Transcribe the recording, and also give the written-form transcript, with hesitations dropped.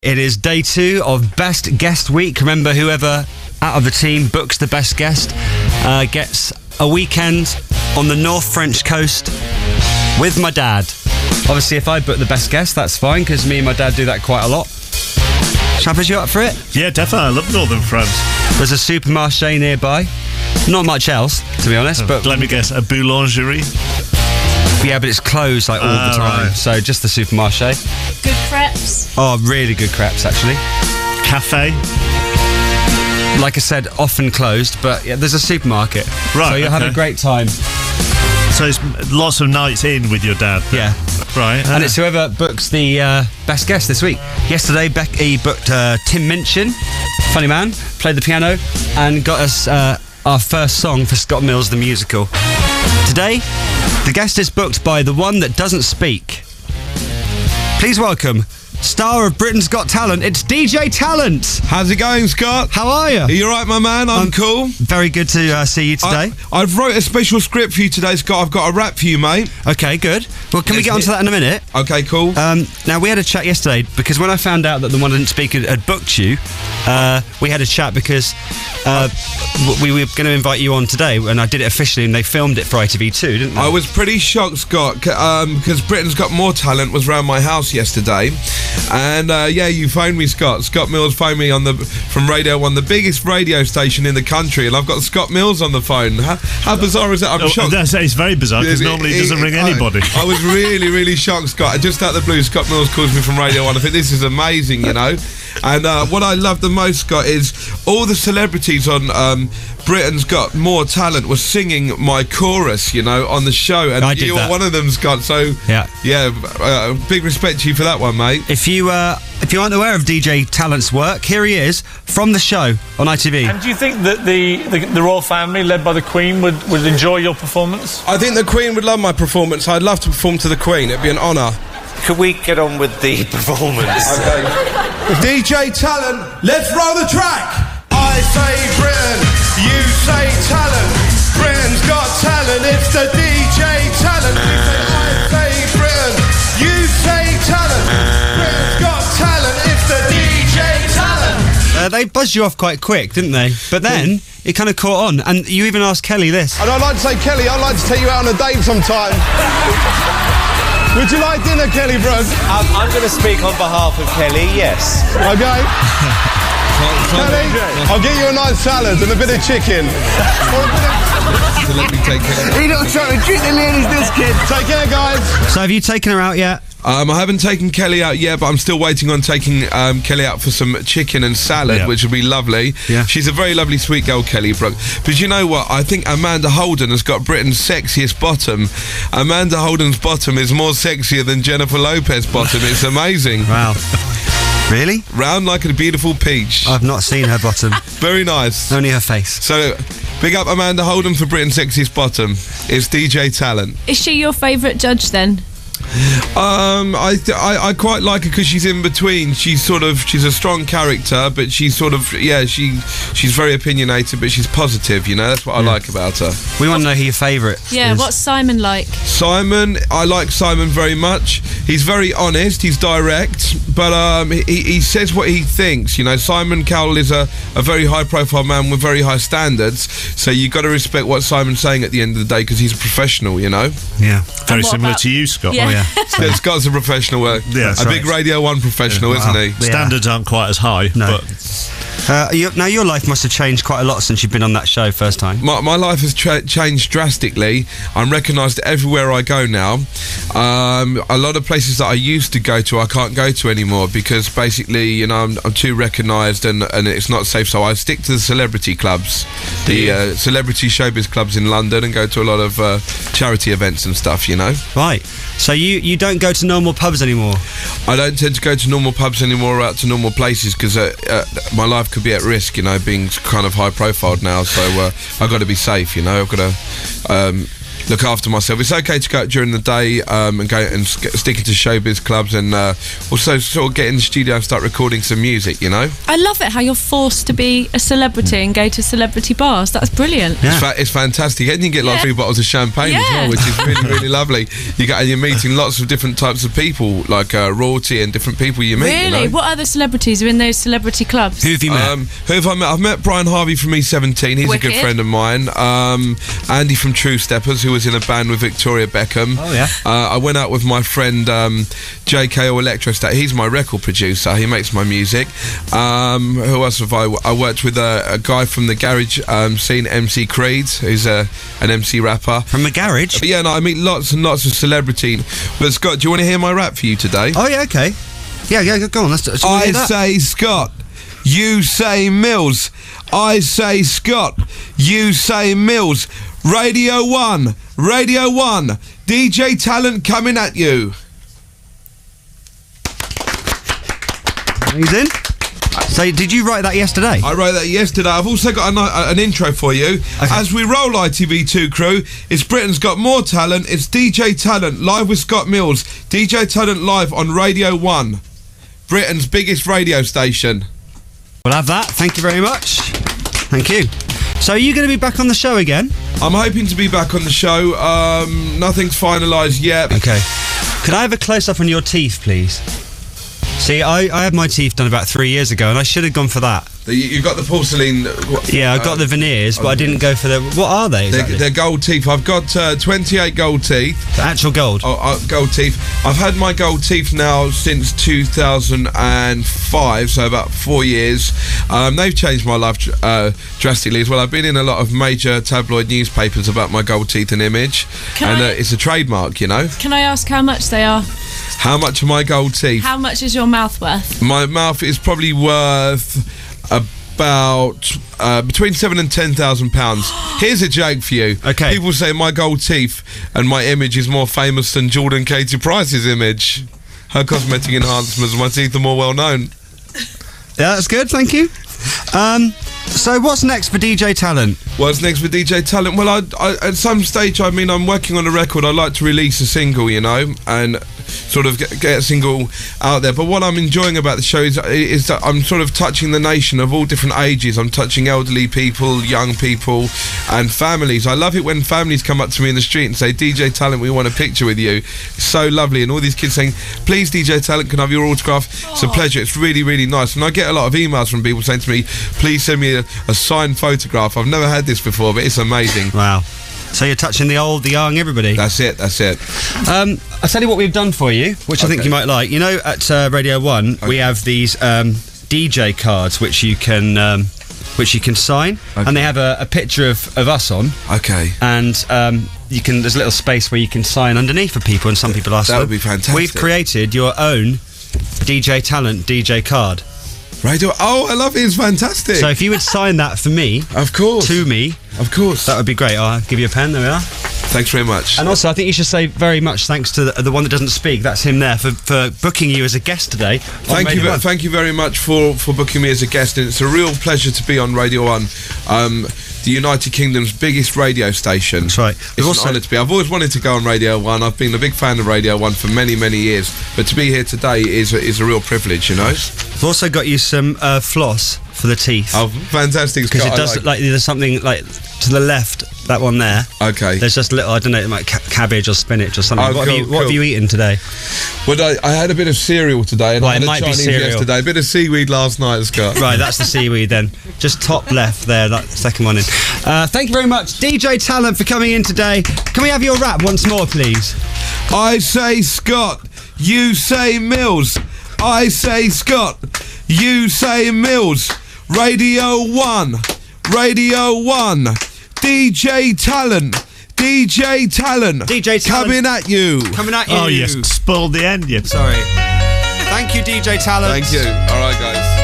It is day 2 of Best Guest Week. Remember, whoever out of the team books the best guest gets a weekend on the North French coast with my dad. Obviously, if I book the best guest, that's fine, because me and my dad do that quite a lot. Chappers, you up for it? Yeah, definitely. I love Northern France. There's a supermarché nearby. Not much else, to be honest. But let me guess, a boulangerie? Yeah, but it's closed like all the time. Right. So just the supermarché. Good crepes. Oh, really good crepes, actually. Cafe? Like I said, often closed, but yeah, there's a supermarket. Right, so you'll have a great time. So it's lots of nights in with your dad? Yeah. Right. And it's whoever books the best guest this week. Yesterday, Becky booked Tim Minchin, funny man, played the piano, and got us our first song for Scott Mills the Musical. Today, the guest is booked by the one that doesn't speak. Please welcome star of Britain's Got Talent, it's DJ Talent. How's it going, Scott? How are you? Are you alright, my man? I'm cool. Very good to see you today. I've wrote a special script for you today, Scott. I've got a rap for you, mate. Okay, good. Well, can we get onto that in a minute? Okay, cool. Now, we had a chat yesterday, because when I found out that the one that didn't speak had booked you, we had a chat because we were going to invite you on today, and I did it officially, and they filmed it for ITV2, didn't they? I was pretty shocked, Scott, because Britain's Got More Talent was round my house yesterday. And yeah, you phoned me, Scott. Scott Mills phoned me from Radio 1, the biggest radio station in the country, and I've got Scott Mills on the phone. How bizarre is that? I'm shocked. It's very bizarre, because normally he doesn't ring anybody. I was really, really shocked, Scott. Just out of the blue, Scott Mills calls me from Radio 1. I think this is amazing, you know. And what I love the most, Scott, is all the celebrities on Britain's Got More Talent was singing my chorus, you know, on the show, and you were one of them, Scott. So yeah, big respect to you for that one, mate. If you aren't aware of DJ Talent's work, here he is from the show on ITV. And do you think that the royal family, led by the Queen, would enjoy your performance? I think the Queen would love my performance. I'd love to perform to the Queen. It'd be an honour. Could we get on with the performance? Okay. DJ Talent, let's roll the track. I say Britain, you say talent. Britain's Got Talent, it's the DJ Talent. I say Britain, you say talent. Britain's Got Talent, it's the DJ Talent. They buzzed you off quite quick, didn't they? But then it kind of caught on, and you even asked Kelly this. And I'd like to say, Kelly, I'd like to take you out on a date sometime. Would you like dinner, Kelly Brooks? I'm going to speak on behalf of Kelly, yes. Okay. Kelly, I'll get you a nice salad and a bit of chicken. So let me take care. He don't try to treat the ladies, this kid. Take care, guys. So have you taken her out yet? I haven't taken Kelly out yet, but I'm still waiting on taking Kelly out for some chicken and salad, which would be lovely. Yeah. She's a very lovely, sweet girl, Kelly Brook. But you know what? I think Amanda Holden has got Britain's sexiest bottom. Amanda Holden's bottom is more sexier than Jennifer Lopez's bottom. It's amazing. Wow. Really? Round like a beautiful peach. I've not seen her bottom. Very nice. Only her face. So, big up Amanda Holden for Britain's sexiest bottom. It's DJ Talent. Is she your favourite judge then? I quite like her because she's in between. She's a strong character, but she's she's very opinionated, but she's positive, you know. That's what I like about her. We want to know who your favourite Yeah, is. what's Simon like? Simon, I like Simon very much. He's very honest, he's direct, but he says what he thinks, you know. Simon Cowell is a very high profile man with very high standards, so you've got to respect what Simon's saying at the end of the day, because he's a professional, you know. Yeah. Very similar to you, Scott. Yeah. Oh, yeah. Scott's a professional, Yeah, a big Radio 1 professional, isn't he? Standards aren't quite as high, No. but Now, your life must have changed quite a lot since you've been on that show first time. My life has changed drastically. I'm recognised everywhere I go now. A lot of places that I used to go to, I can't go to anymore, because basically, you know, I'm too recognised and it's not safe. So I stick to the celebrity clubs, the celebrity showbiz clubs in London, and go to a lot of charity events and stuff, you know. Right. So you don't go to normal pubs anymore? I don't tend to go to normal pubs anymore or out to normal places, because my life could be at risk, you know, being kind of high profiled now. So I've got to be safe, you know. I've got to look after myself. It's okay to go out during the day and go and stick into showbiz clubs, and also sort of get in the studio and start recording some music, you know. I love it how you're forced to be a celebrity and go to celebrity bars. That's brilliant. Yeah. It's fantastic, and you get like 3 bottles of champagne as well, which is really, really lovely. You're meeting lots of different types of people, like royalty and different people you meet. Really? You know? What other celebrities are in those celebrity clubs? Who have you met? Who have I met? I've met Brian Harvey from E17. He's a Wicked. good friend of mine. Andy from True Steppers, who was in a band with Victoria Beckham. Oh, yeah. I went out with my friend JK or Electrostat. He's my record producer. He makes my music. Who else have I worked with a guy from the garage scene, MC Creed, who's an MC rapper. From the garage? But yeah, no, I meet lots and lots of celebrity. But Scott, do you want to hear my rap for you today? Oh, yeah, okay. Yeah, go on. Let's I say Scott, you say Mills. I say Scott, you say Mills. Radio 1, DJ Talent coming at you. Amazing. So, did you write that yesterday? I wrote that yesterday. I've also got an intro for you. Okay. As we roll ITV2 crew, it's Britain's Got More Talent. It's DJ Talent live with Scott Mills. DJ Talent live on Radio 1, Britain's biggest radio station. We'll have that. Thank you very much. Thank you. So, are you going to be back on the show again? I'm hoping to be back on the show. Nothing's finalised yet. Okay. Could I have a close-up on your teeth, please? See, I had my teeth done about 3 years ago, and I should have gone for that. You've got the porcelain. Yeah, I got the veneers, but I didn't go for the... What are they exactly? They're gold teeth. I've got 28 gold teeth. The actual gold? Gold teeth. I've had my gold teeth now since 2005, so about 4 years. They've changed my life drastically as well. I've been in a lot of major tabloid newspapers about my gold teeth and image, it's a trademark, you know. Can I ask how much they are? How much are my gold teeth? How much is your mouth worth? My mouth is probably worth about between £7,000 and £10,000. Here's a joke for you. Okay. People say my gold teeth and my image is more famous than Jordan Katie Price's image. Her cosmetic enhancements, my teeth are more well known. Yeah, that's good, thank you. So what's next for DJ Talent? What's next for DJ Talent? Well, I at some stage, I mean, I'm working on a record. I'd like to release a single, you know, and sort of get a single out there. But what I'm enjoying about the show is that I'm sort of touching the nation of all different ages. I'm touching elderly people, young people, and families. I love it when families come up to me in the street and say, DJ Talent, we want a picture with you. It's so lovely. And all these kids saying, please, DJ Talent, can I have your autograph? It's a pleasure. It's really, really nice. And I get a lot of emails from people saying to me, please send me a signed photograph. I've never had this before, but it's amazing. Wow. So you're touching the old, the young, everybody. That's it. I'll tell you what we've done for you, which I think you might like. You know, at Radio 1, we have these DJ cards which you can sign, and they have a picture of us on. Okay. And there's a little space where you can sign underneath for people, and some people ask. That would be fantastic. We've created your own DJ Talent DJ card. Radio. Oh, I love it. It's fantastic. So if you would sign that for me, of course, to me, of course, that would be great. I'll give you a pen. There we are. Thanks very much. And also, I think you should say very much thanks to the one that doesn't speak. That's him there for booking you as a guest today. Thank you very much for booking me as a guest, and it's a real pleasure to be on Radio 1. The United Kingdom's biggest radio station. That's right. It's an honour to be. I've always wanted to go on Radio 1. I've been a big fan of Radio 1 for many, many years. But to be here today is a real privilege, you know. I've also got you some floss for the teeth. Oh, fantastic. Because it does like there's something like to the left, that one there. Okay. There's just a little, I don't know, like cabbage or spinach or something. Oh, what have you eaten today? Well, I had a bit of cereal today, and I had it might a Chinese be cereal yesterday. A bit of seaweed last night, Scott. Right, that's the seaweed then. Just top left there, that second one in. Thank you very much, DJ Talent, for coming in today. Can we have your rap once more, please? I say Scott, you say Mills. I say Scott, you say Mills. Radio 1, DJ Talent, DJ Talent, coming at you. Oh, yes, spoiled the end, you. Sorry. Thank you, DJ Talent. Thank you. All right, guys.